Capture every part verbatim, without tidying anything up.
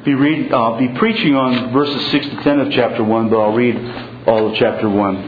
be read, uh, be preaching on verses six to ten of chapter one, but I'll read all of chapter one.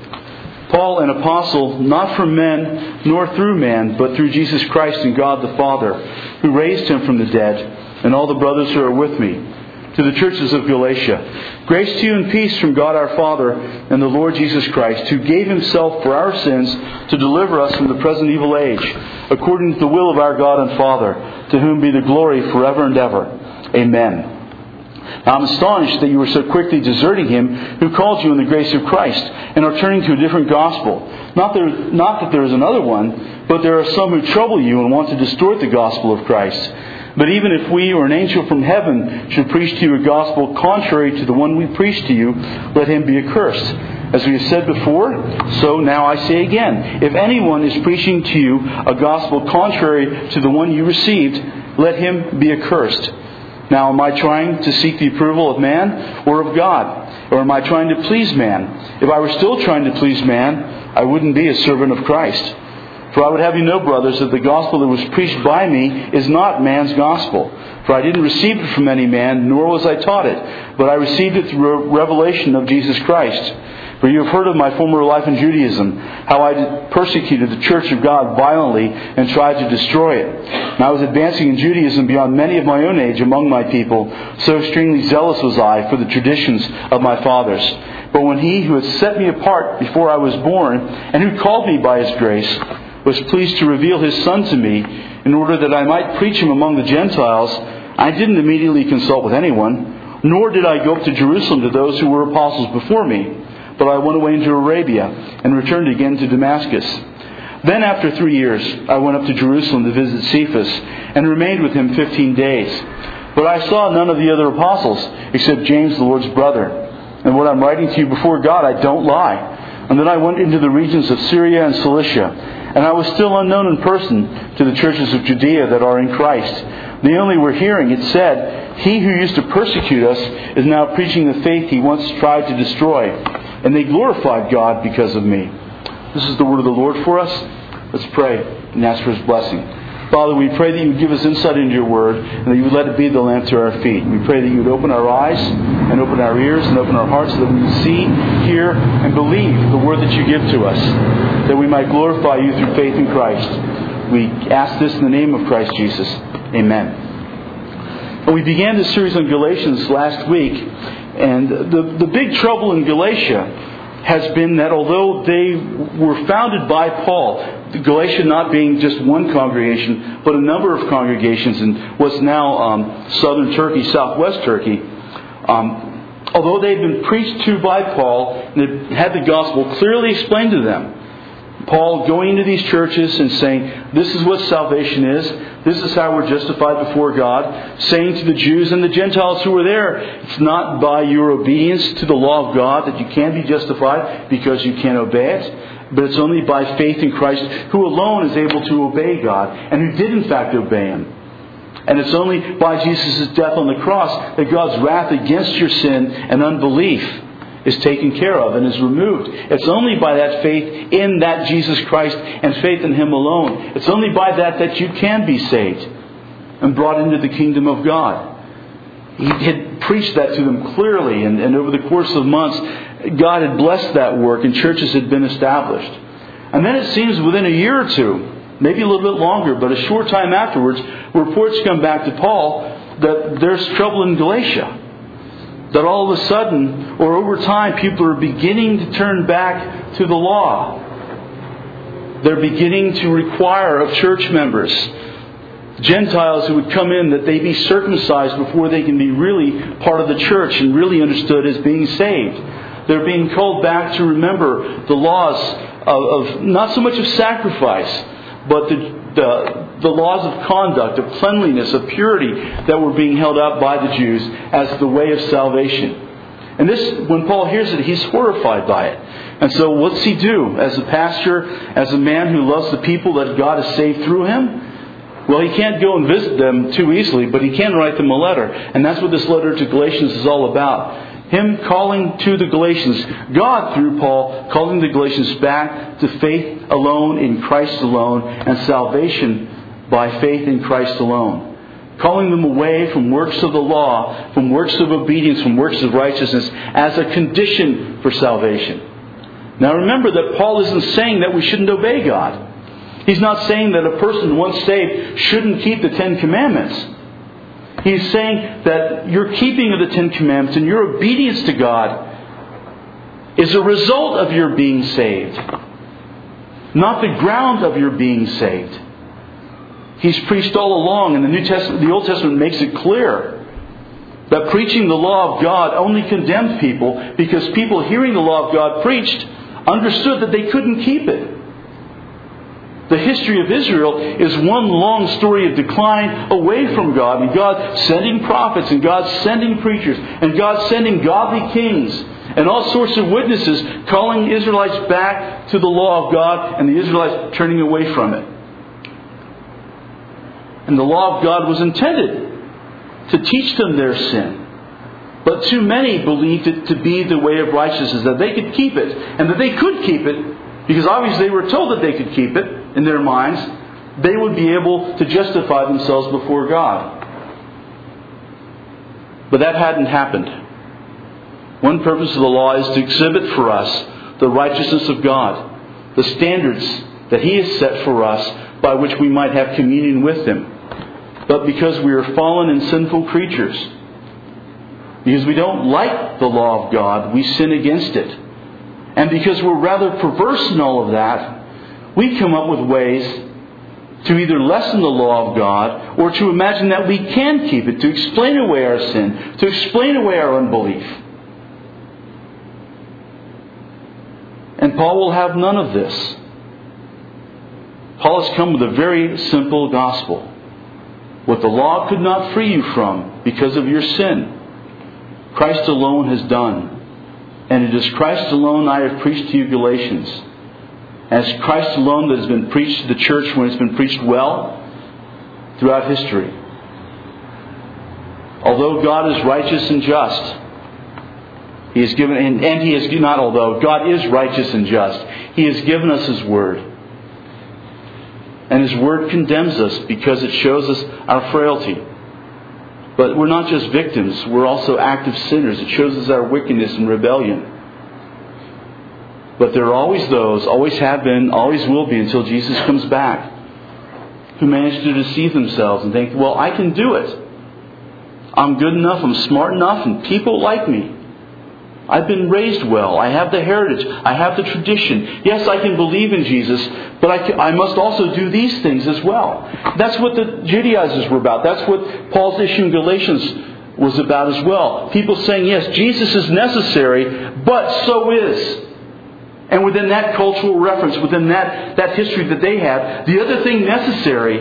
Paul, an apostle, not from men nor through man, but through Jesus Christ and God the Father, who raised him from the dead, and all the brothers who are with me, to the churches of Galatia. Grace to you and peace from God our Father and the Lord Jesus Christ, who gave himself for our sins to deliver us from the present evil age, according to the will of our God and Father, to whom be the glory forever and ever. Amen. Now, I'm astonished that you are so quickly deserting him who called you in the grace of Christ, and are turning to a different gospel. Not, there, not that there is another one, but there are some who trouble you and want to distort the gospel of Christ. But even if we or an angel from heaven should preach to you a gospel contrary to the one we preach to you, let him be accursed. As we have said before, so now I say again, if anyone is preaching to you a gospel contrary to the one you received, let him be accursed. Now, am I trying to seek the approval of man or of God? Or am I trying to please man? If I were still trying to please man, I wouldn't be a servant of Christ. For I would have you know, brothers, that the gospel that was preached by me is not man's gospel. For I didn't receive it from any man, nor was I taught it, but I received it through a revelation of Jesus Christ. For you have heard of my former life in Judaism, how I persecuted the church of God violently and tried to destroy it. And I was advancing in Judaism beyond many of my own age among my people, so extremely zealous was I for the traditions of my fathers. But when he who had set me apart before I was born, and who called me by his grace, was pleased to reveal his Son to me, in order that I might preach him among the Gentiles, I didn't immediately consult with anyone, nor did I go up to Jerusalem to those who were apostles before me. But I went away into Arabia, and returned again to Damascus. Then after three years, I went up to Jerusalem to visit Cephas, and remained with him fifteen days. But I saw none of the other apostles, except James the Lord's brother. And what I'm writing to you before God, I don't lie. And then I went into the regions of Syria and Cilicia, and I was still unknown in person to the churches of Judea that are in Christ. They only were hearing it said, he who used to persecute us is now preaching the faith he once tried to destroy. And they glorified God because of me. This is the word of the Lord for us. Let's pray and ask for his blessing. Father, we pray that you would give us insight into your word, and that you would let it be the lamp to our feet. We pray that you would open our eyes and open our ears and open our hearts so that we would see, hear, and believe the word that you give to us, that we might glorify you through faith in Christ. We ask this in the name of Christ Jesus. Amen. And we began this series on Galatians last week, and the, the big trouble in Galatia has been that although they were founded by Paul, Galatia not being just one congregation, but a number of congregations in what's now um, southern Turkey, southwest Turkey, um, although they'd been preached to by Paul and had the gospel clearly explained to them, Paul going into these churches and saying, this is what salvation is, this is how we're justified before God, saying to the Jews and the Gentiles who were there, it's not by your obedience to the law of God that you can be justified because you can't obey it, but it's only by faith in Christ, who alone is able to obey God, and who did in fact obey Him. And it's only by Jesus' death on the cross that God's wrath against your sin and unbelief is taken care of and is removed. It's only by that faith in that Jesus Christ and faith in Him alone. It's only by that that you can be saved and brought into the kingdom of God. He had preached that to them clearly, and, and over the course of months, God had blessed that work and churches had been established. And then it seems within a year or two, maybe a little bit longer, but a short time afterwards, reports come back to Paul that there's trouble in Galatia. That all of a sudden, or over time, people are beginning to turn back to the law. They're beginning to require of church members, Gentiles who would come in, that they be circumcised before they can be really part of the church and really understood as being saved. They're being called back to remember the laws of, of not so much of sacrifice, but the, the the laws of conduct, of cleanliness, of purity that were being held up by the Jews as the way of salvation. And this, when Paul hears it, he's horrified by it. And so what's he do as a pastor, as a man who loves the people that God has saved through him? Well, he can't go and visit them too easily, but he can write them a letter. And that's what this letter to Galatians is all about. Him calling to the Galatians, God through Paul, calling the Galatians back to faith alone in Christ alone, and salvation by faith in Christ alone. calling them away from works of the law, from works of obedience, from works of righteousness, as a condition for salvation. Now remember that Paul isn't saying that we shouldn't obey God. He's not saying that a person once saved shouldn't keep the Ten Commandments. He's saying that your keeping of the Ten Commandments and your obedience to God is a result of your being saved, not the ground of your being saved. He's preached all along, and the New Testament, the Old Testament makes it clear that preaching the law of God only condemned people because people hearing the law of God preached understood that they couldn't keep it. The history of Israel is one long story of decline away from God, and God sending prophets, and God sending preachers, and God sending godly kings, and all sorts of witnesses calling Israelites back to the law of God, and the Israelites turning away from it. And the law of God was intended to teach them their sin. But too many believed it to be the way of righteousness, that they could keep it, and that they could keep it, because obviously they were told that they could keep it in their minds. They would be able to justify themselves before God. But that hadn't happened. One purpose of the law is to exhibit for us the righteousness of God, the standards that He has set for us by which we might have communion with Him. But because we are fallen and sinful creatures, because we don't like the law of God, we sin against it. And because we're rather perverse in all of that, we come up with ways to either lessen the law of God or to imagine that we can keep it, to explain away our sin, to explain away our unbelief. And Paul will have none of this. Paul has come with a very simple gospel. What the law could not free you from because of your sin, Christ alone has done. And it is Christ alone I have preached to you, Galatians. And it's Christ alone that has been preached to the church when it's been preached well throughout history. Although God is righteous and just, He has given, and, and He has not although, God is righteous and just. He has given us His Word. And His Word condemns us because it shows us our frailty. But we're not just victims, we're also active sinners. It shows us our wickedness and rebellion. But there are always those, always have been, always will be until Jesus comes back, who manage to deceive themselves and think, well, I can do it. I'm good enough, I'm smart enough, and people like me. I've been raised well. I have the heritage. I have the tradition. Yes, I can believe in Jesus, but I, can, I must also do these things as well. That's what the Judaizers were about. That's what Paul's issue in Galatians was about as well. People saying, yes, Jesus is necessary, but so is. And within that cultural reference, within that, that history that they had, the other thing necessary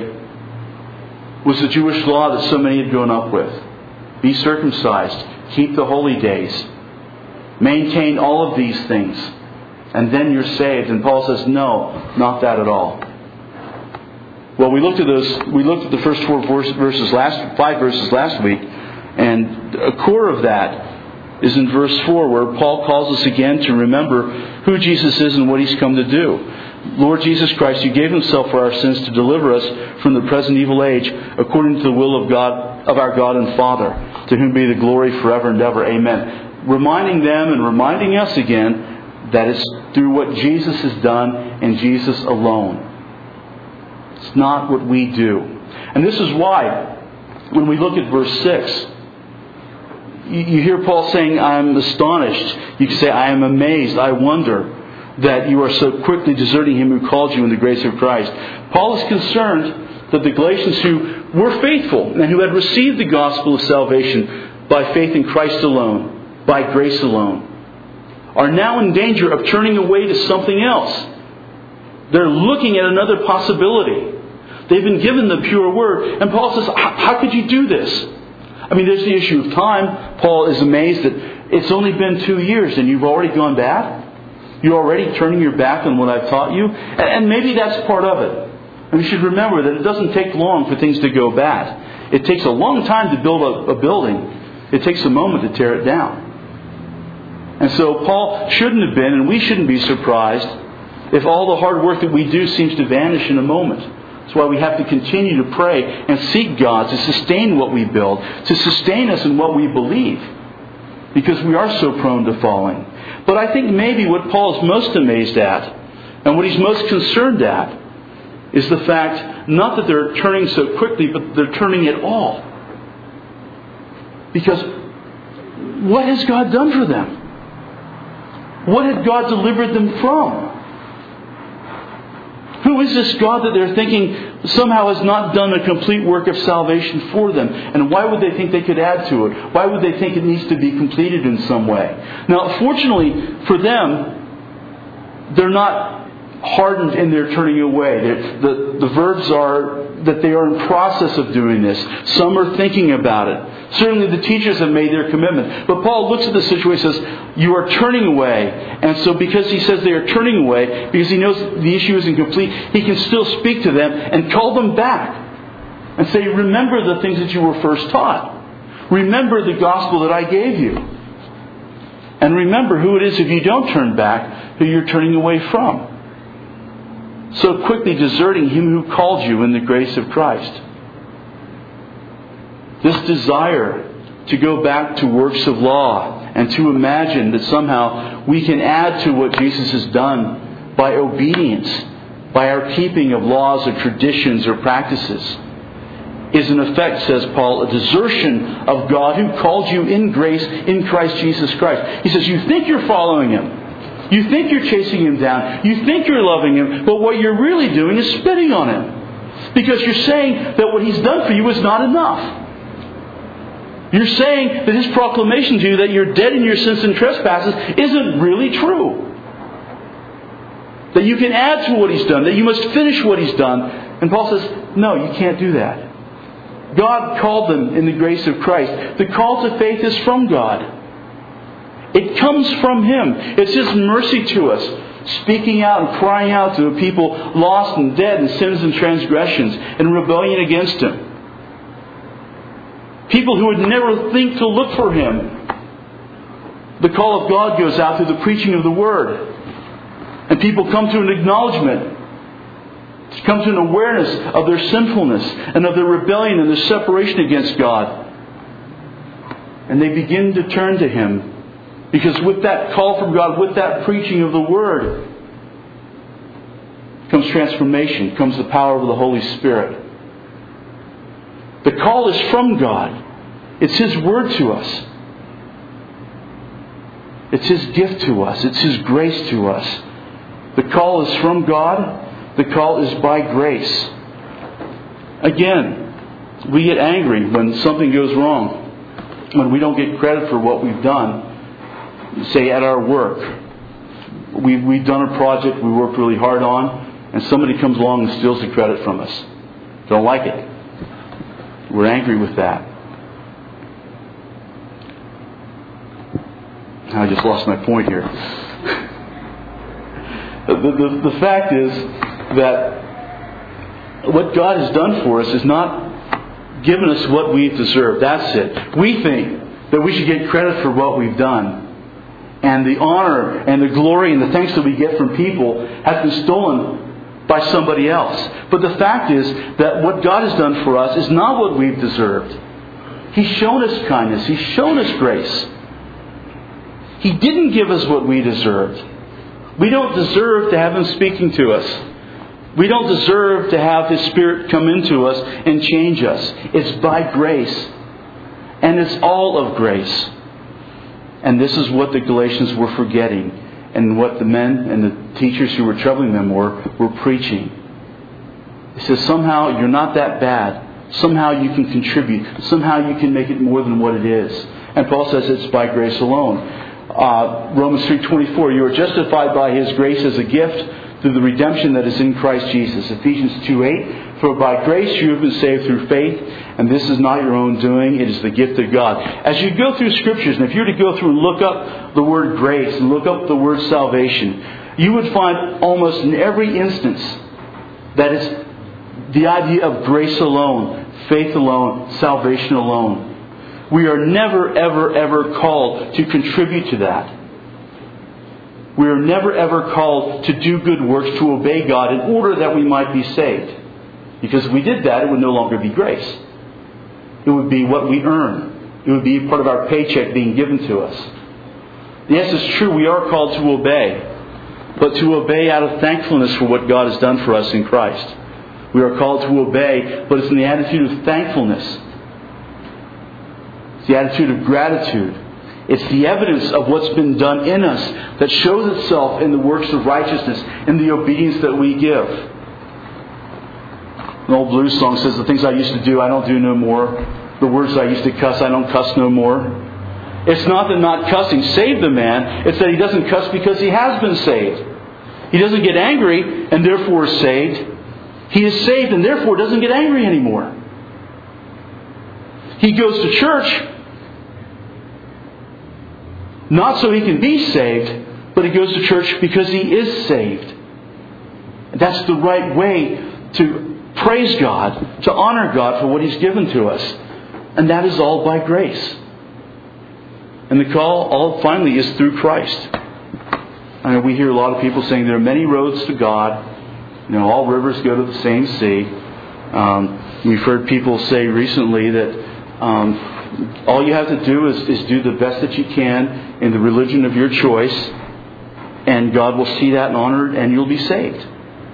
was the Jewish law that so many had grown up with. Be circumcised. Keep the holy days. Maintain all of these things, and then you're saved. And Paul says, no, not that at all. Well, we looked at those. We looked at the first four verses last, five verses last week, and a core of that is in verse four, where Paul calls us again to remember who Jesus is and what He's come to do. Lord Jesus Christ, You gave Himself for our sins to deliver us from the present evil age, according to the will of God, of our God and Father, to whom be the glory forever and ever. Amen. Reminding them and reminding us again that it's through what Jesus has done and Jesus alone. It's not what we do. And this is why, when we look at verse six, you hear Paul saying, I am astonished. You can say, I am amazed. I wonder that you are so quickly deserting Him who called you in the grace of Christ. Paul is concerned that the Galatians who were faithful and who had received the gospel of salvation by faith in Christ alone, by grace alone, are now in danger of turning away to something else. They're looking at another possibility. They've been given the pure word. And Paul says, how could you do this? I mean, there's the issue of time. Paul is amazed that it's only been two years and you've already gone bad. You're already turning your back on what I've taught you. And maybe that's part of it. And we should remember that it doesn't take long for things to go bad. It takes a long time to build a, a building. It takes a moment to tear it down. And so Paul shouldn't have been, and we shouldn't be surprised if all the hard work that we do seems to vanish in a moment. That's why we have to continue to pray and seek God to sustain what we build, to sustain us in what we believe, because we are so prone to falling. But I think maybe what Paul is most amazed at, and what he's most concerned at, is the fact not that they're turning so quickly, but they're turning at all. Because what has God done for them? What had God delivered them from? Who is this God that they're thinking somehow has not done a complete work of salvation for them? And why would they think they could add to it? Why would they think it needs to be completed in some way? Now, fortunately for them, they're not hardened in their turning away. The, the verbs are that they are in process of doing this. Some are thinking about it. Certainly the teachers have made their commitment. But Paul looks at the situation and says, you are turning away. And so because he says they are turning away, because he knows the issue isn't complete, he can still speak to them and call them back. And say, remember the things that you were first taught. Remember the gospel that I gave you. And remember who it is, if you don't turn back, who you're turning away from. So quickly deserting Him who called you in the grace of Christ. This desire to go back to works of law and to imagine that somehow we can add to what Jesus has done by obedience, by our keeping of laws or traditions or practices, is in effect, says Paul, a desertion of God who called you in grace in Christ Jesus Christ. He says, you think you're following Him. You think you're chasing Him down. You think you're loving Him. But what you're really doing is spitting on Him. Because you're saying that what He's done for you is not enough. You're saying that His proclamation to you that you're dead in your sins and trespasses isn't really true. That you can add to what He's done. That you must finish what He's done. And Paul says, no, you can't do that. God called them in the grace of Christ. The call to faith is from God. It comes from Him. It's His mercy to us. Speaking out and crying out to a people lost and dead in sins and transgressions and rebellion against Him. People who would never think to look for Him. The call of God goes out through the preaching of the Word. And people come to an acknowledgement. Come to an awareness of their sinfulness and of their rebellion and their separation against God. And they begin to turn to Him. Because with that call from God, with that preaching of the Word, comes transformation, comes the power of the Holy Spirit. The call is from God. It's His Word to us. It's His gift to us. It's His grace to us. The call is from God. The call is by grace. Again, we get angry when something goes wrong. When we don't get credit for what we've done. Say at our work, we've, we've done a project we worked really hard on, and somebody comes along and steals the credit from us. Don't like it. We're angry with that. I just lost my point here. the, the, the fact is that what God has done for us is not given us what we've deserved. That's it. We think that we should get credit for what we've done. And the honor and the glory and the thanks that we get from people has been stolen by somebody else. But the fact is that what God has done for us is not what we've deserved. He's shown us kindness. He's shown us grace. He didn't give us what we deserved. We don't deserve to have Him speaking to us. We don't deserve to have His Spirit come into us and change us. It's by grace. And it's all of grace. And this is what the Galatians were forgetting, and what the men and the teachers who were troubling them were, were preaching. It says somehow you're not that bad. Somehow you can contribute. Somehow you can make it more than what it is. And Paul says it's by grace alone. Uh, Romans three twenty-four, you are justified by His grace as a gift through the redemption that is in Christ Jesus. Ephesians two eight, for by grace you have been saved through faith, and this is not your own doing, it is the gift of God. As you go through Scriptures, and if you were to go through and look up the word grace and look up the word salvation, you would find almost in every instance that it's the idea of grace alone, faith alone, salvation alone. We are never, ever, ever called to contribute to that. We are never, ever called to do good works, to obey God in order that we might be saved. Because if we did that, it would no longer be grace. It would be what we earn. It would be part of our paycheck being given to us. Yes, it's true, we are called to obey. But to obey out of thankfulness for what God has done for us in Christ. We are called to obey, but it's in the attitude of thankfulness. It's the attitude of gratitude. It's the evidence of what's been done in us that shows itself in the works of righteousness, in the obedience that we give. An old blues song says, the things I used to do, I don't do no more. The words I used to cuss, I don't cuss no more. It's not that not cussing saved the man. It's that he doesn't cuss because he has been saved. He doesn't get angry and therefore is saved. He is saved and therefore doesn't get angry anymore. He goes to church not so he can be saved, but he goes to church because he is saved. And that's the right way to praise God, to honor God for what He's given to us. And that is all by grace. And the call, all finally, is through Christ. I know we hear a lot of people saying there are many roads to God. You know, all rivers go to the same sea. Um, we've heard people say recently that um, all you have to do is, is do the best that you can in the religion of your choice, and God will see that and honor it, and you'll be saved.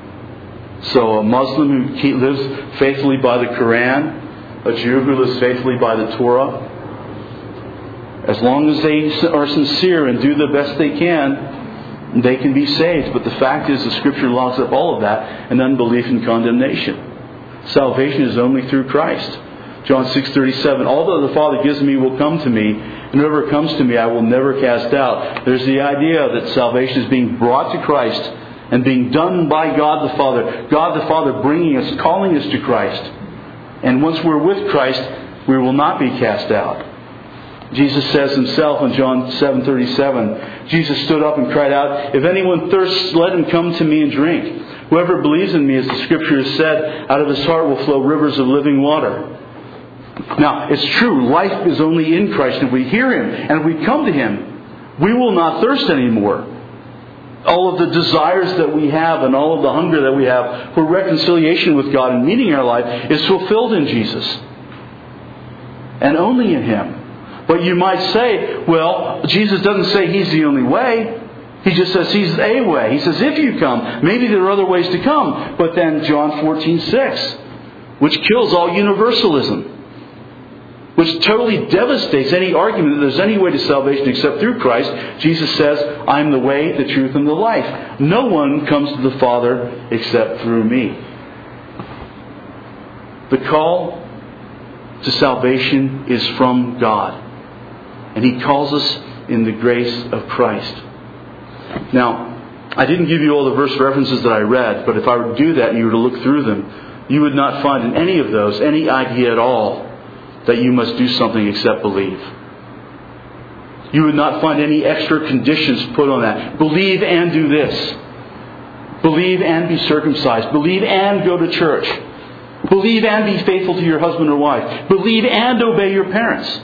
So a Muslim who keep, lives faithfully by the Quran, a Jew who lives faithfully by the Torah, as long as they are sincere and do the best they can, they can be saved. But the fact is, the Scripture locks up all of that in unbelief and condemnation. Salvation is only through Christ. John six thirty-seven, although the Father gives me will come to me, and whoever comes to me I will never cast out. There's the idea that salvation is being brought to Christ and being done by God the Father. God the Father bringing us, calling us to Christ. And once we're with Christ, we will not be cast out. Jesus says himself in John seven thirty-seven, Jesus stood up and cried out, if anyone thirsts, let him come to me and drink. Whoever believes in me, as the Scripture has said, out of his heart will flow rivers of living water. Now, it's true, life is only in Christ. And if we hear Him and if we come to Him, we will not thirst anymore. All of the desires that we have and all of the hunger that we have for reconciliation with God and meaning our life is fulfilled in Jesus. And only in Him. But you might say, well, Jesus doesn't say He's the only way. He just says He's a way. He says, if you come, maybe there are other ways to come. But then John fourteen six, which kills all universalism, which totally devastates any argument that there's any way to salvation except through Christ. Jesus says, I'm the way, the truth, and the life. No one comes to the Father except through me. The call to salvation is from God. And He calls us in the grace of Christ. Now, I didn't give you all the verse references that I read, but if I were to do that and you were to look through them, you would not find in any of those any idea at all that you must do something except believe. You would not find any extra conditions put on that. Believe and do this. Believe and be circumcised. Believe and go to church. Believe and be faithful to your husband or wife. Believe and obey your parents.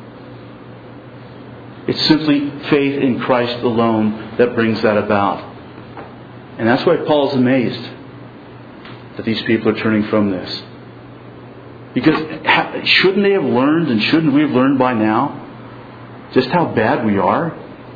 It's simply faith in Christ alone that brings that about. And that's why Paul's amazed that these people are turning from this. Because shouldn't they have learned, and shouldn't we have learned by now, just how bad we are?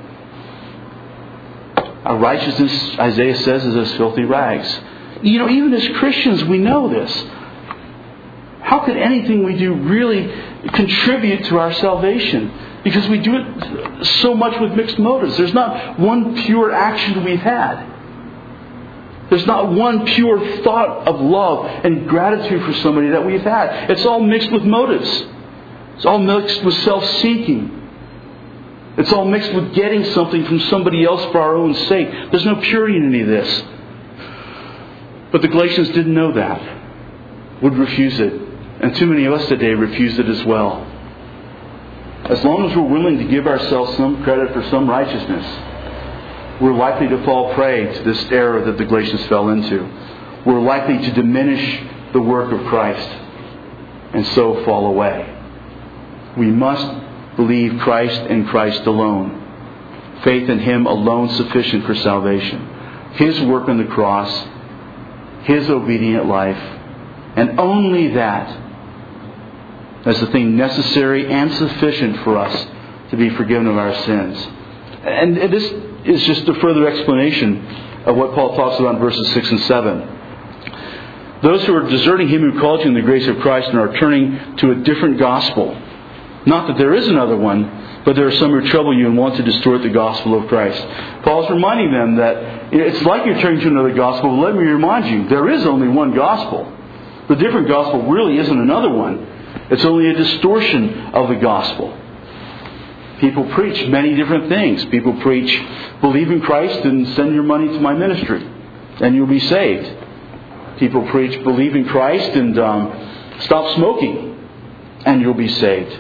Our righteousness, Isaiah says, is as filthy rags. You know, even as Christians, we know this. How could anything we do really contribute to our salvation? Because we do it so much with mixed motives. There's not one pure action we've had. There's not one pure thought of love and gratitude for somebody that we've had. It's all mixed with motives. It's all mixed with self-seeking. It's all mixed with getting something from somebody else for our own sake. There's no purity in any of this. But the Galatians didn't know that. Would refuse it. And too many of us today refuse it as well. As long as we're willing to give ourselves some credit for some righteousness, we're likely to fall prey to this error that the Galatians fell into. We're likely to diminish the work of Christ and so fall away. We must believe Christ and Christ alone. Faith in Him alone sufficient for salvation. His work on the cross, His obedient life, And only that as the thing necessary and sufficient for us to be forgiven of our sins. And this is just a further explanation of what Paul talks about in verses six and seven. Those who are deserting Him who called you in the grace of Christ and are turning to a different gospel. Not that there is another one, but there are some who trouble you and want to distort the gospel of Christ. Paul's reminding them that it's like you're turning to another gospel, but let me remind you, there is only one gospel. The different gospel really isn't another one. It's only a distortion of the gospel. People preach many different things. People preach, believe in Christ and send your money to my ministry, and you'll be saved. People preach, believe in Christ and um, stop smoking, and you'll be saved.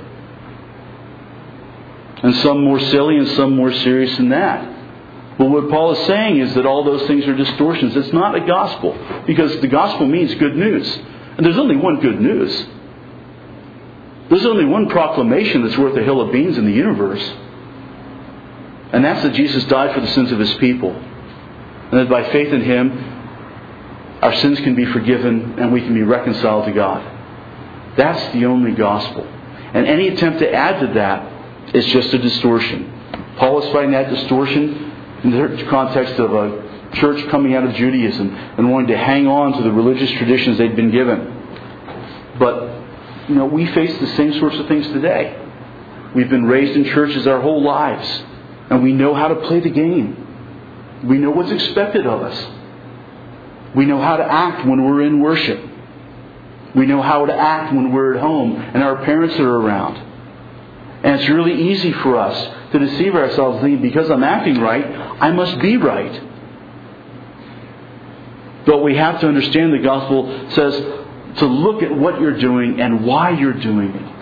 And some more silly and some more serious than that. But what Paul is saying is that all those things are distortions. It's not a gospel, because the gospel means good news. And there's only one good news. There's only one proclamation that's worth a hill of beans in the universe. And that's that Jesus died for the sins of His people. And that by faith in Him, our sins can be forgiven and we can be reconciled to God. That's the only gospel. And any attempt to add to that is just a distortion. Paul is fighting that distortion in the context of a church coming out of Judaism and wanting to hang on to the religious traditions they'd been given. But, you know, we face the same sorts of things today. We've been raised in churches our whole lives, and we know how to play the game. We know what's expected of us. We know how to act when we're in worship. We know how to act when we're at home and our parents are around. And it's really easy for us to deceive ourselves, thinking because I'm acting right, I must be right. But we have to understand the gospel says to look at what you're doing and why you're doing it.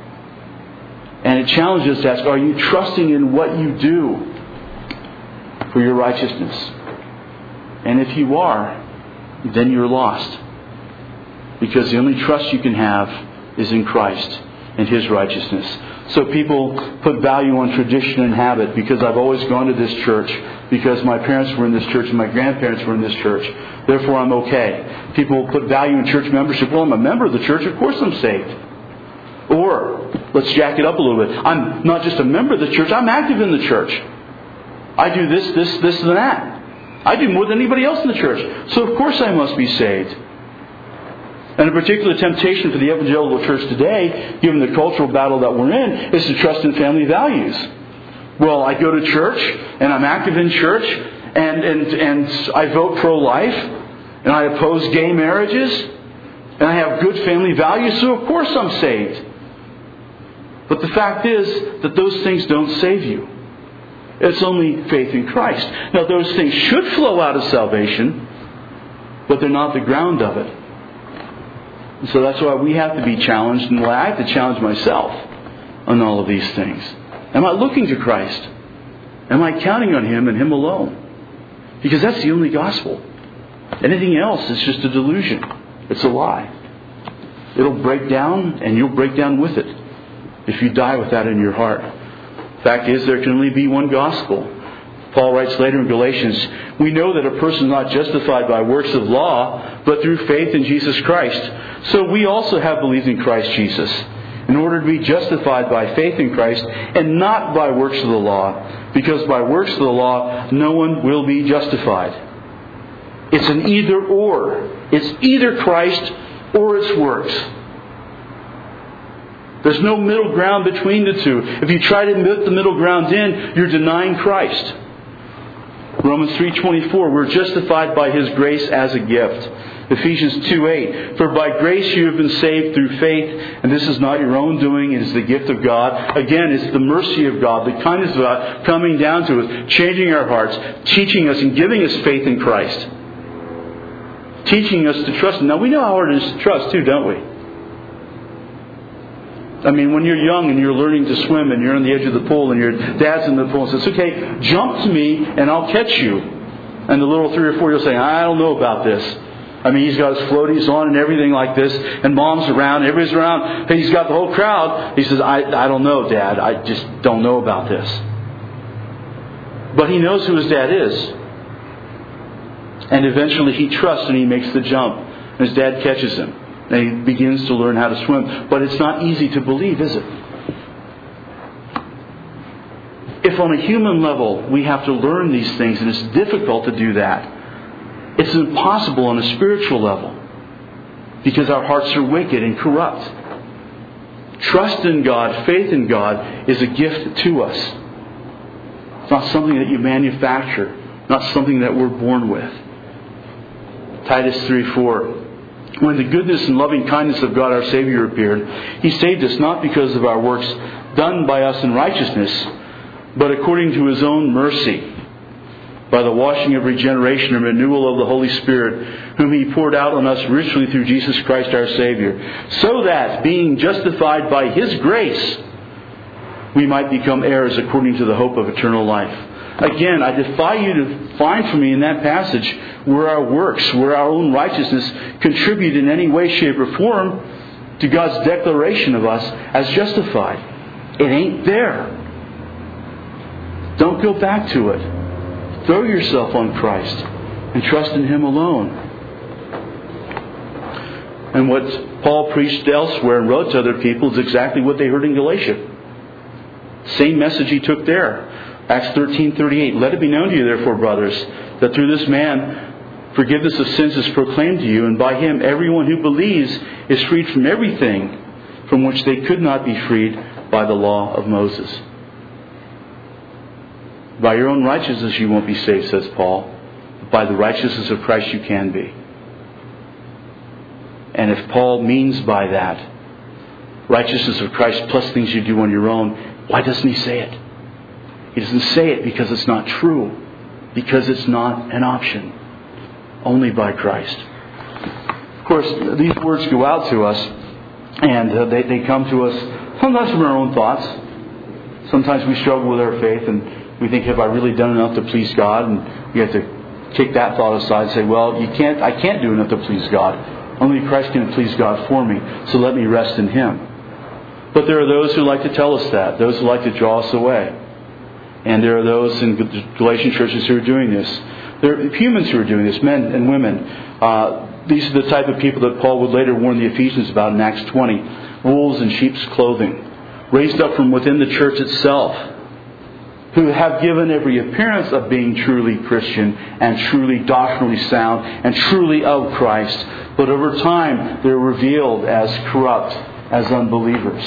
And it challenges us to ask, are you trusting in what you do for your righteousness? And if you are, then you're lost. Because the only trust you can have is in Christ and His righteousness. So people put value on tradition and habit, because I've always gone to this church, because my parents were in this church and my grandparents were in this church. Therefore I'm okay. People put value in church membership. Well, I'm a member of the church, of course I'm saved. Or, let's jack it up a little bit. I'm not just a member of the church, I'm active in the church. I do this, this, this, and that. I do more than anybody else in the church. So of course I must be saved. And a particular temptation for the evangelical church today, given the cultural battle that we're in, is to trust in family values. Well, I go to church, and I'm active in church, and, and, and I vote pro-life, and I oppose gay marriages, and I have good family values, so of course I'm saved. But the fact is that those things don't save you. It's only faith in Christ. Now, those things should flow out of salvation, but they're not the ground of it. And so that's why we have to be challenged, and I have to challenge myself on all of these things. Am I looking to Christ? Am I counting on Him and Him alone? Because that's the only gospel. Anything else is just a delusion. It's a lie. It'll break down, and you'll break down with it if you die with that in your heart. Fact is, there can only be one gospel. Paul writes later in Galatians, we know that a person is not justified by works of law, but through faith in Jesus Christ. So we also have believed in Christ Jesus, in order to be justified by faith in Christ, and not by works of the law, because by works of the law no one will be justified. It's an either or. It's either Christ or it's works. There's no middle ground between the two. If you try to put the middle ground in, you're denying Christ. Romans three twenty-four, we're justified by His grace as a gift. Ephesians two eight, for by grace you have been saved through faith, and this is not your own doing, it is the gift of God. Again, it's the mercy of God, the kindness of God coming down to us, changing our hearts, teaching us and giving us faith in Christ. Teaching us to trust Him. Now we know how hard it is to trust too, don't we? I mean, when you're young and you're learning to swim and you're on the edge of the pool and your dad's in the pool and says, okay, jump to me and I'll catch you. And the little three or four, you'll say, I don't know about this. I mean, he's got his floaties on and everything like this, and mom's around, everybody's around, and he's got the whole crowd. He says, I, I don't know, Dad. I just don't know about this. But he knows who his dad is. And eventually he trusts and he makes the jump. And his dad catches him. and he begins to learn how to swim. But it's not easy to believe, is it? If on a human level we have to learn these things, and it's difficult to do that, it's impossible on a spiritual level, because our hearts are wicked and corrupt. Trust in God, faith in God, is a gift to us. It's not something that you manufacture, not something that we're born with. Titus three four. When the goodness and loving kindness of God our Savior appeared, He saved us not because of our works done by us in righteousness, but according to His own mercy, by the washing of regeneration and renewal of the Holy Spirit, whom He poured out on us richly through Jesus Christ our Savior, so that, being justified by His grace, we might become heirs according to the hope of eternal life. Again, I defy you to find for me in that passage where our works, where our own righteousness contribute in any way, shape, or form to God's declaration of us as justified. It ain't there. Don't go back to it. Throw yourself on Christ and trust in Him alone. And what Paul preached elsewhere and wrote to other people is exactly what they heard in Galatia. Same message he took there. Acts thirteen thirty-eight. Let it be known to you, therefore, brothers, that through this man forgiveness of sins is proclaimed to you, and by Him everyone who believes is freed from everything from which they could not be freed by the law of Moses. By your own righteousness you won't be saved, says Paul. By the righteousness of Christ you can be. And if Paul means by that righteousness of Christ plus things you do on your own, why doesn't he say it? He doesn't say it because it's not true. Because it's not an option. Only by Christ. Of course, these words go out to us, and uh, they, they come to us sometimes from our own thoughts. Sometimes we struggle with our faith, and we think, have I really done enough to please God? And we have to kick that thought aside and say, well, you can't. I can't do enough to please God. Only Christ can please God for me. So let me rest in Him. But there are those who like to tell us that. Those who like to draw us away. And there are those in the Galatian churches who are doing this. There are humans who are doing this, men and women. Uh, these are the type of people that Paul would later warn the Ephesians about in Acts twenty. Wolves in sheep's clothing. Raised up from within the church itself. Who have given every appearance of being truly Christian and truly doctrinally sound and truly of Christ. But over time, they're revealed as corrupt, as unbelievers.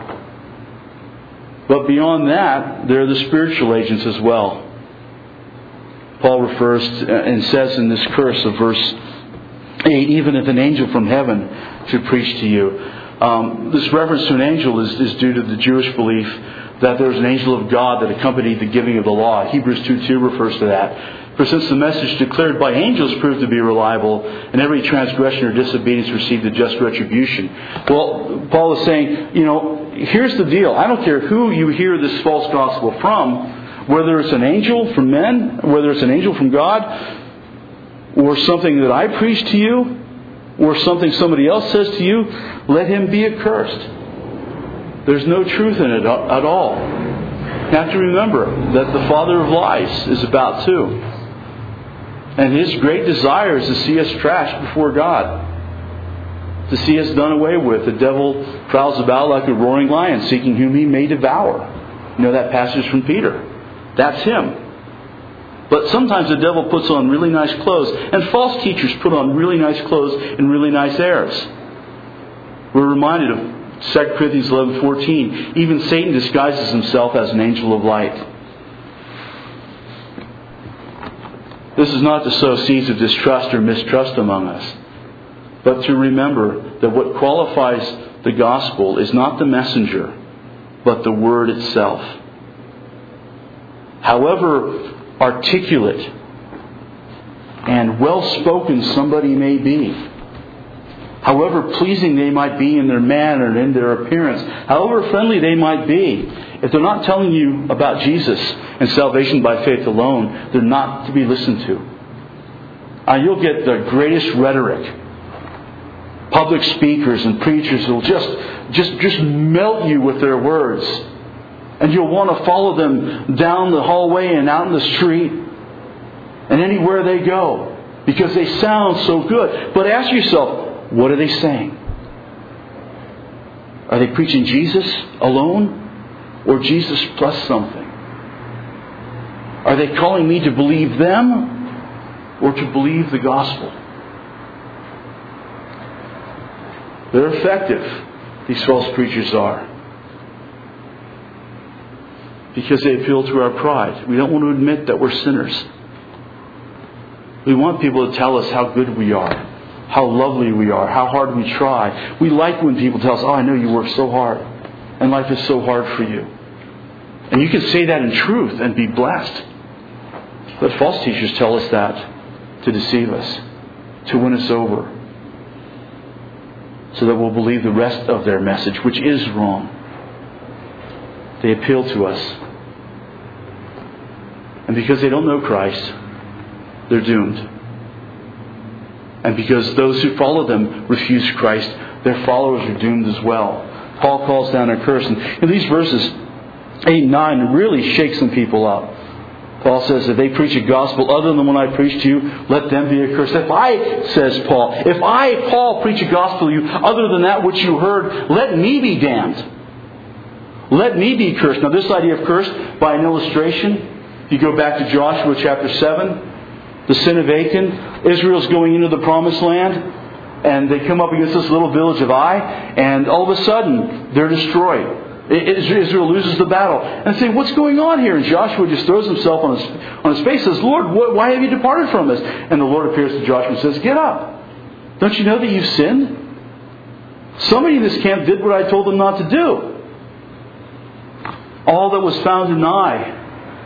But beyond that, there are the spiritual agents as well. Paul refers to, and says in this curse of verse eight, even if an angel from heaven should preach to you. Um, this reference to an angel is, is due to the Jewish belief that there was an angel of God that accompanied the giving of the law. Hebrews two two refers to that. For since the message declared by angels proved to be reliable, and every transgression or disobedience received a just retribution. Well, Paul is saying, you know, here's the deal. I don't care who you hear this false gospel from, whether it's an angel from men, whether it's an angel from God, or something that I preach to you, or something somebody else says to you, let him be accursed. There's no truth in it at all. You have to remember that the father of lies is about too. And his great desire is to see us trashed before God. To see us done away with. The devil prowls about like a roaring lion, seeking whom he may devour. You know that passage from Peter. That's him. But sometimes the devil puts on really nice clothes. And false teachers put on really nice clothes and really nice airs. We're reminded of Second Corinthians eleven fourteen. Even Satan disguises himself as an angel of light. This is not to sow seeds of distrust or mistrust among us, but to remember that what qualifies the gospel is not the messenger, but the word itself. However articulate and well-spoken somebody may be, however pleasing they might be in their manner and in their appearance, however friendly they might be, if they're not telling you about Jesus and salvation by faith alone, they're not to be listened to. Uh, you'll get the greatest rhetoric. Public speakers and preachers will just, just, just melt you with their words. And you'll want to follow them down the hallway and out in the street and anywhere they go, because they sound so good. But ask yourself, what are they saying? Are they preaching Jesus alone or Jesus plus something? Are they calling me to believe them or to believe the gospel? They're effective, these false preachers are. Because they appeal to our pride. We don't want to admit that we're sinners. We want people to tell us how good we are, how lovely we are, how hard we try. We like when people tell us, oh, I know you work so hard, and life is so hard for you. And you can say that in truth and be blessed. But false teachers tell us that to deceive us, to win us over, so that we'll believe the rest of their message, which is wrong. They appeal to us. And because they don't know Christ, they're doomed. And because those who follow them refuse Christ, their followers are doomed as well. Paul calls down a curse. And in these verses, eight and nine, really shake some people up. Paul says, if they preach a gospel other than the one I preach to you, let them be accursed. If I, says Paul, if I, Paul, preach a gospel to you other than that which you heard, let me be damned. Let me be cursed. Now this idea of cursed, by an illustration, if you go back to Joshua chapter seven, the sin of Achan, Israel's going into the promised land, and they come up against this little village of Ai, and all of a sudden, they're destroyed. Israel loses the battle. And they say, what's going on here? And Joshua just throws himself on his, on his face and says, Lord, why have you departed from us? And the Lord appears to Joshua and says, get up. Don't you know that you've sinned? Somebody in this camp did what I told them not to do. All that was found in Ai,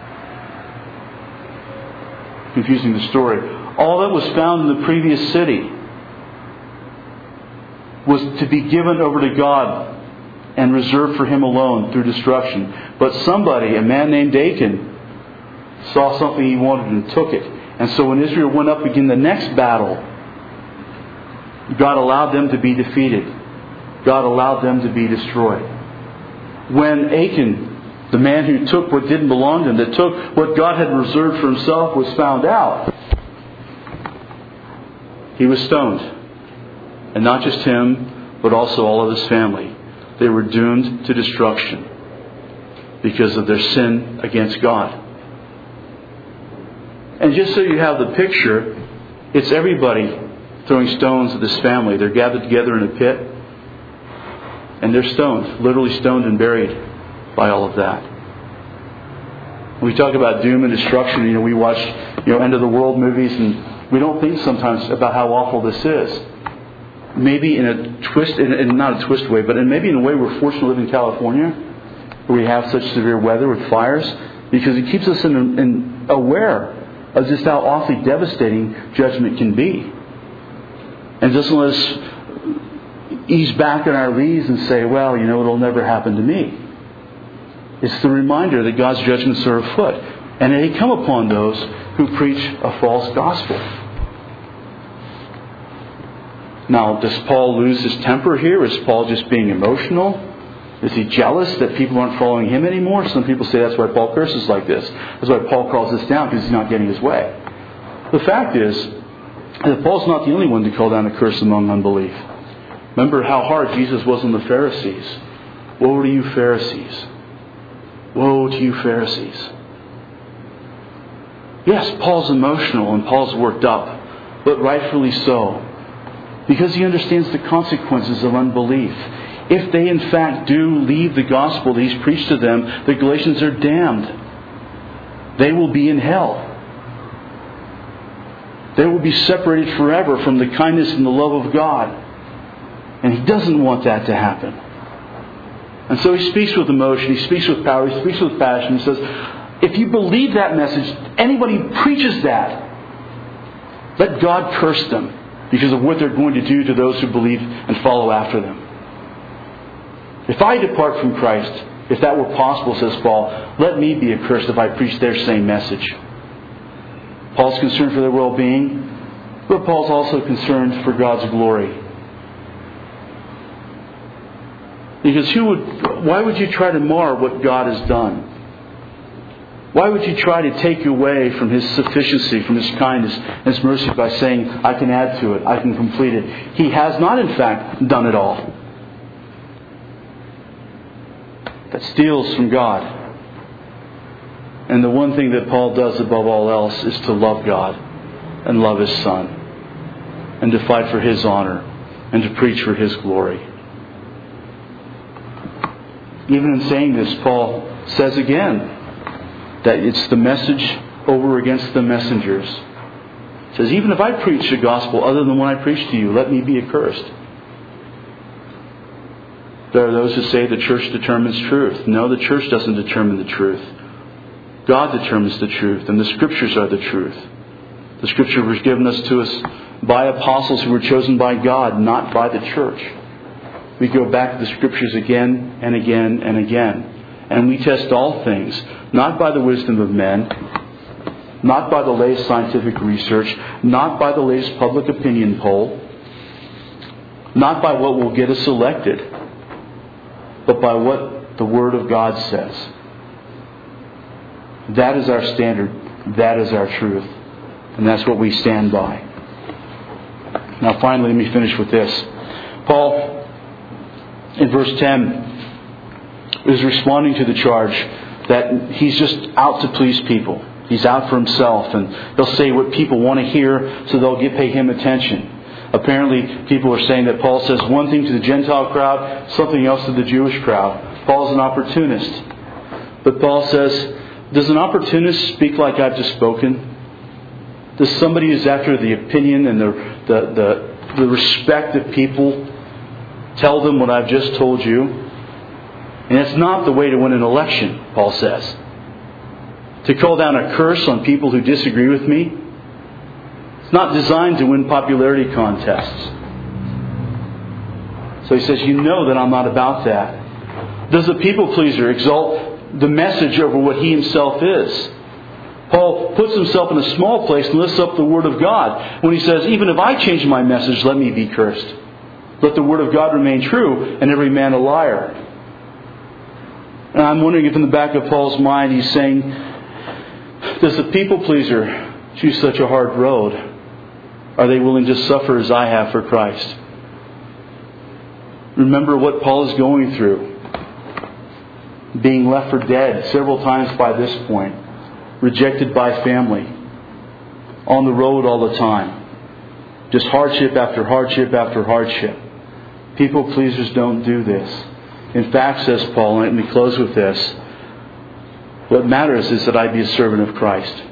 confusing the story, all that was found in the previous city was to be given over to God and reserved for Him alone through destruction. But somebody, a man named Achan, saw something he wanted and took it. And so when Israel went up again the next battle, God allowed them to be defeated. God allowed them to be destroyed. When Achan, the man who took what didn't belong to him, that took what God had reserved for himself, was found out, he was stoned. And not just him, but also all of his family. They were doomed to destruction because of their sin against God. And just so you have the picture, it's everybody throwing stones at this family. They're gathered together in a pit, and they're stoned, literally stoned and buried by all of that. When we talk about doom and destruction, you know, we watch, you know, end of the world movies, and we don't think sometimes about how awful this is. Maybe in a twist, in, in not a twist way, but in maybe in a way we're fortunate to live in California, where we have such severe weather with fires, because it keeps us in, in aware of just how awfully devastating judgment can be. And doesn't let us ease back in our leaves and say, well, you know, it'll never happen to me. It's the reminder that God's judgments are afoot. And they come upon those who preach a false gospel. Now, does Paul lose his temper here? Is Paul just being emotional? Is he jealous that people aren't following him anymore? Some people say that's why Paul curses like this. That's why Paul calls this down, because he's not getting his way. The fact is that Paul's not the only one to call down a curse among unbelief. Remember how hard Jesus was on the Pharisees. Woe to you, Pharisees. Woe to you, Pharisees. Yes, Paul's emotional and Paul's worked up, but rightfully so, because he understands the consequences of unbelief. If they in fact do leave the gospel that he's preached to them, the Galatians are damned. They will be in hell. They will be separated forever from the kindness and the love of God. And he doesn't want that to happen. And so he speaks with emotion, he speaks with power, he speaks with passion. He says, if you believe that message, anybody who preaches that, let God curse them because of what they're going to do to those who believe and follow after them. If I depart from Christ, if that were possible, says Paul, let me be accursed if I preach their same message. Paul's concerned for their well-being, but Paul's also concerned for God's glory. Because who would, why would you try to mar what God has done? Why would you try to take away from His sufficiency, from His kindness and His mercy by saying, I can add to it, I can complete it? He has not in fact done it all. that steals from God. And the one thing that Paul does above all else is to love God and love His Son and to fight for His honor and to preach for His glory. Even in saying this, Paul says again that it's the message over against the messengers. He says, even if I preach the gospel other than what I preach to you, let me be accursed. There are those who say the church determines truth. No, the church doesn't determine the truth. God determines the truth, and the Scriptures are the truth. The Scripture was given us to us by apostles who were chosen by God, not by the church. We go back to the Scriptures again and again and again. And we test all things, not by the wisdom of men, not by the latest scientific research, not by the latest public opinion poll, not by what will get us elected, but by what the Word of God says. That is our standard. That is our truth. And that's what we stand by. Now finally, let me finish with this. Paul, in verse ten, is responding to the charge that he's just out to please people. He's out for himself, and he'll say what people want to hear so they'll get pay him attention. Apparently, people are saying that Paul says one thing to the Gentile crowd, something else to the Jewish crowd. Paul's an opportunist. But Paul says, does an opportunist speak like I've just spoken? Does somebody who's after the opinion and the, the, the, the respect of people tell them what I've just told you? And it's not the way to win an election, Paul says. To call down a curse on people who disagree with me. It's not designed to win popularity contests. So he says, you know that I'm not about that. Does a people pleaser exalt the message over what he himself is? Paul puts himself in a small place and lifts up the Word of God when he says, even if I change my message, let me be cursed. Let the Word of God remain true and every man a liar. And I'm wondering if in the back of Paul's mind he's saying, does the people pleaser choose such a hard road? Are they willing to suffer as I have for Christ? Remember what Paul is going through. Being left for dead several times by this point. Rejected by family. On the road all the time. Just hardship after hardship after hardship. People pleasers don't do this. In fact, says Paul, and let me close with this, what matters is that I be a servant of Christ.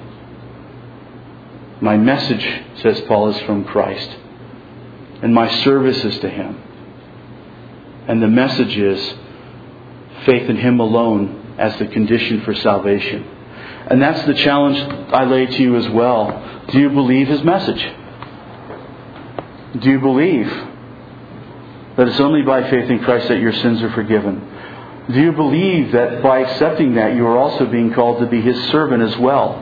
My message, says Paul, is from Christ. And my service is to Him. And the message is faith in Him alone as the condition for salvation. And that's the challenge I lay to you as well. Do you believe His message? Do you believe that it's only by faith in Christ that your sins are forgiven? Do you believe that by accepting that you are also being called to be His servant as well?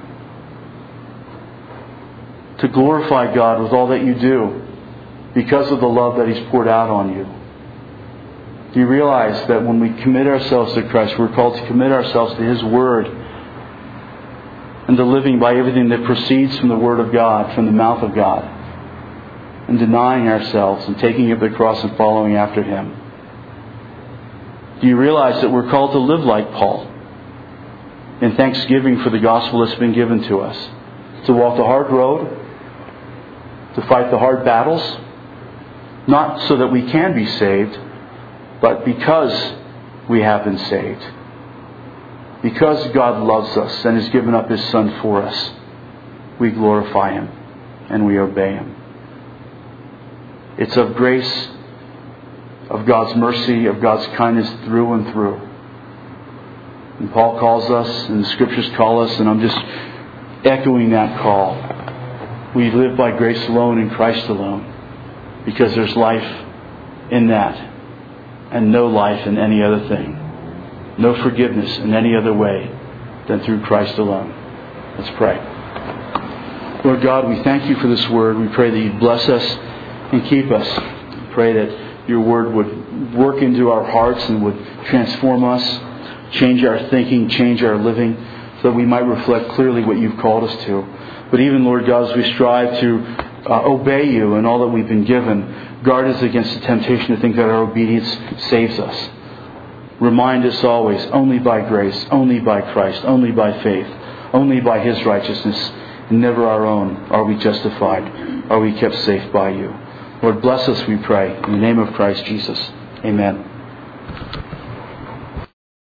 To glorify God with all that you do because of the love that He's poured out on you. Do you realize that when we commit ourselves to Christ, we're called to commit ourselves to His Word and to living by everything that proceeds from the Word of God, from the mouth of God, and denying ourselves and taking up the cross and following after Him? Do you realize that we're called to live like Paul in thanksgiving for the gospel that's been given to us? To walk the hard road, to fight the hard battles, not so that we can be saved, but because we have been saved. Because God loves us and has given up His Son for us, we glorify Him and we obey Him. It's of grace, of God's mercy, of God's kindness through and through. And Paul calls us, and the Scriptures call us, and I'm just echoing that call. We live by grace alone in Christ alone, because there's life in that, and no life in any other thing. No forgiveness in any other way than through Christ alone. Let's pray. Lord God, we thank You for this Word. We pray that You bless us and keep us. We pray that Your Word would work into our hearts and would transform us, change our thinking, change our living, so that we might reflect clearly what You've called us to. But even, Lord God, as we strive to uh, obey You and all that we've been given, guard us against the temptation to think that our obedience saves us. remind us always, only by grace, only by Christ, only by faith, only by His righteousness, and never our own, are we justified, are we kept safe by You. Lord, bless us, we pray, in the name of Christ Jesus. Amen.